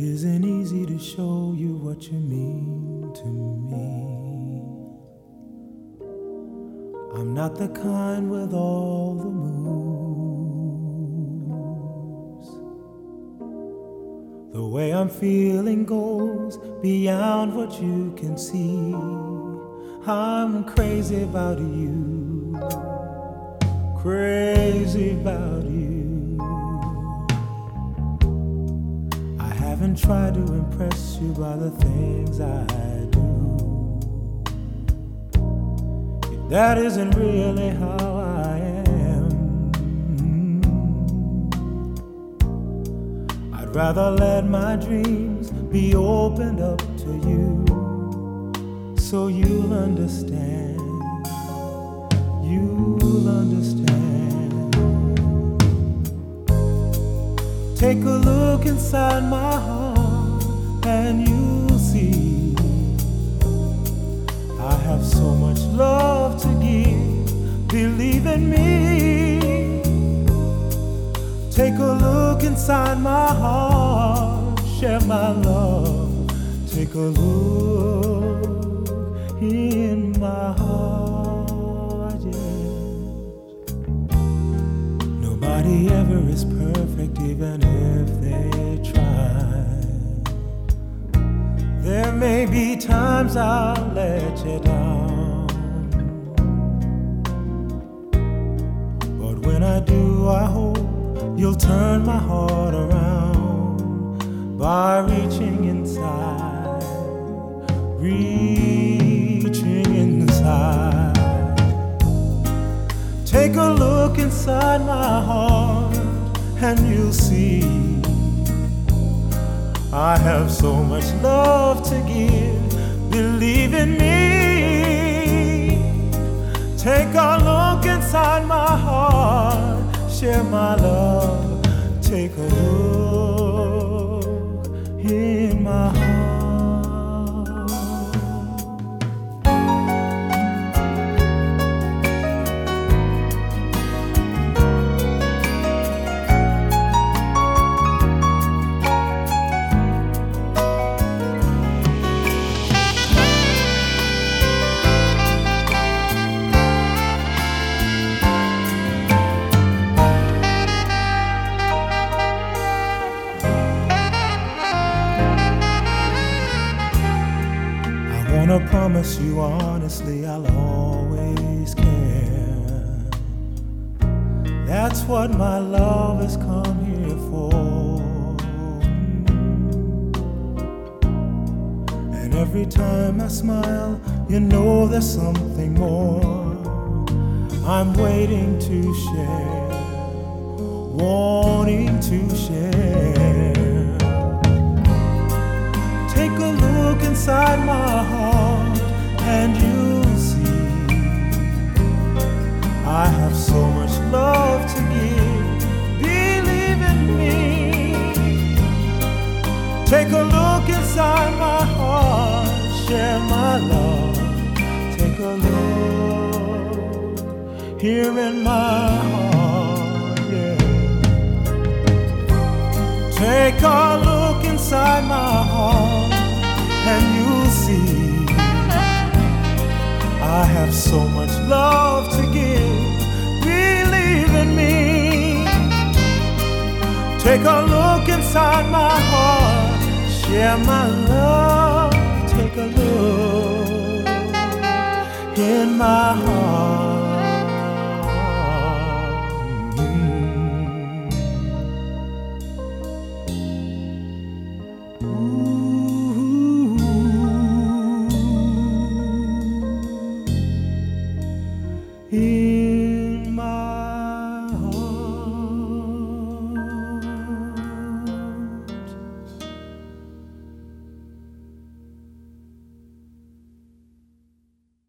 isn't easy to show you what you mean to me. I'm not the kind with all the moves. The way I'm feeling goes beyond what you can see. I'm crazy about you, crazy about you. I haven't tried to impress you by the things I do. That isn't really how I am. I'd rather let my dreams be opened up to you, so you'll understand. You'll understand. Take a look inside my heart and you'll see I have so much love to give. Believe in me. Take a look inside my heart. Share my love. Take a look in my heart, yes. Nobody ever is perfect, even if they try. There may be times I'll let you down, but when I do, I hope you'll turn my heart around by reaching inside, reaching inside. Take a look inside my heart and you'll see I have so much love to give. Believe in me. Take a look inside my heart. Share my love. Take a look in my heart. I promise you honestly I'll always care. That's what my love has come here for. And every time I smile, you know there's something more I'm waiting to share, wanting to share. Take a look inside my heart and you'll see I have so much love to give. Believe in me. Take a look inside my heart. Share my love. Take a look here in my heart, yeah. Take a look inside my heart and you'll see I have so much love to give. Believe in me. Take a look inside my heart. Share my love. Take a look in my heart. Ooh.